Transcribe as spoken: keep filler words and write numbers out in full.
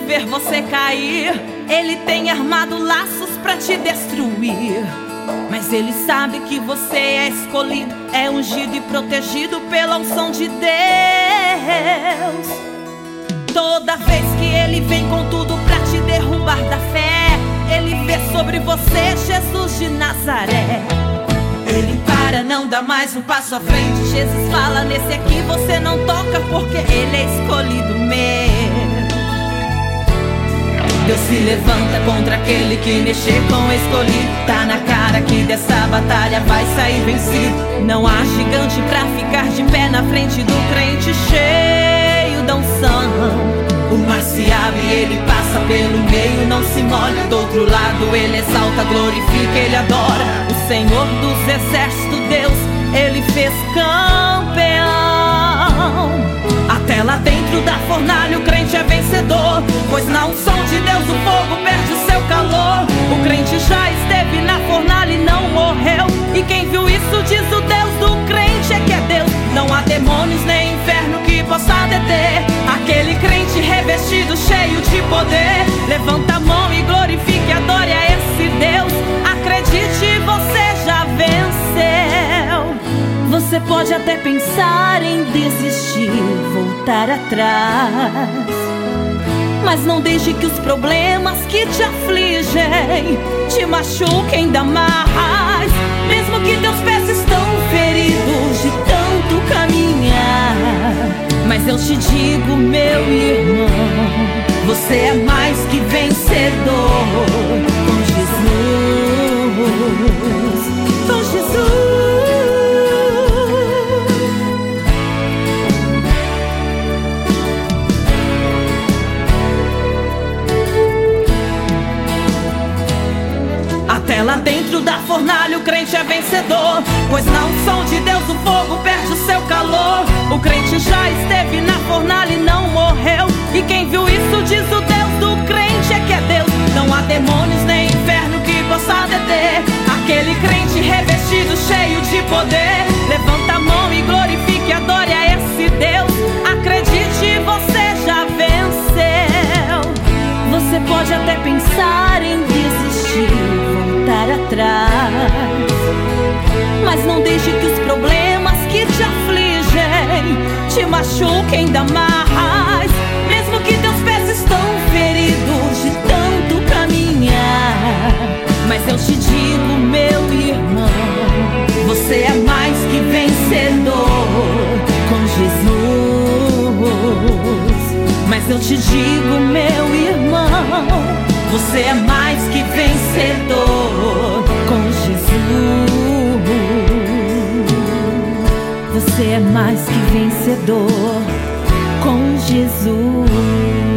ver você cair. Ele tem armado laços pra te destruir, mas ele sabe que você é escolhido, é ungido e protegido pela unção de Deus. Toda vez que ele vem com tudo pra te derrubar da fé, ele vê sobre você Jesus de Nazaré. Ele para, não dá mais um passo à frente. Jesus fala: nesse aqui você não toca, porque ele é escolhido meu. Deus se levanta contra aquele que mexer com o escolhido. Tá na cara que dessa batalha vai sair vencido. Não há gigante pra ficar de pé na frente do crente cheio da unção. O mar se abre, ele passa pelo meio, não se molha. Do outro lado ele exalta, glorifica, ele adora. O Senhor dos exércitos, Deus, ele fez campeão. Até lá dentro da fornalha o crente é vencedor, pois na unção de Deus o fogo perde o seu calor. O crente já esteve na fornalha e não morreu, e quem viu isso diz: o Deus do crente é que é Deus. Não há demônios nem inferno que possa deter aquele crente revestido, cheio de poder. Levanta a mão e glorifique, adore a esse Deus. Acredite, você já venceu. Você pode até pensar em desistir, voltar atrás, mas não deixe que os problemas que te afligem te machuquem ainda mais. Mesmo que teus pés estão feridos de tanto caminhar, mas eu te digo, meu irmão, você é mais que vencedor com Jesus, com Jesus. Até lá dentro da fornalha o crente é vencedor, pois na unção de Deus o fogo perde o seu calor. O crente já esteve na fornalha e não morreu, e quem viu isso diz: o Deus do crente é que é Deus. Não há demônios nem inferno que possa deter aquele crente revestido, cheio de poder. Levanta a mão e glorifique, adore a esse Deus. Acredite, você já venceu. Você pode até pensar em desistir, voltar atrás, mas não deixe que os problemas que te afligem te machuquem ainda mais. Mesmo que teus pés estão feridos de tanto caminhar, mas eu te digo, meu irmão, você é mais que vencedor com Jesus. Mas eu te digo, meu irmão, você é mais que vencedor com Jesus. Você é mais que vencedor com Jesus.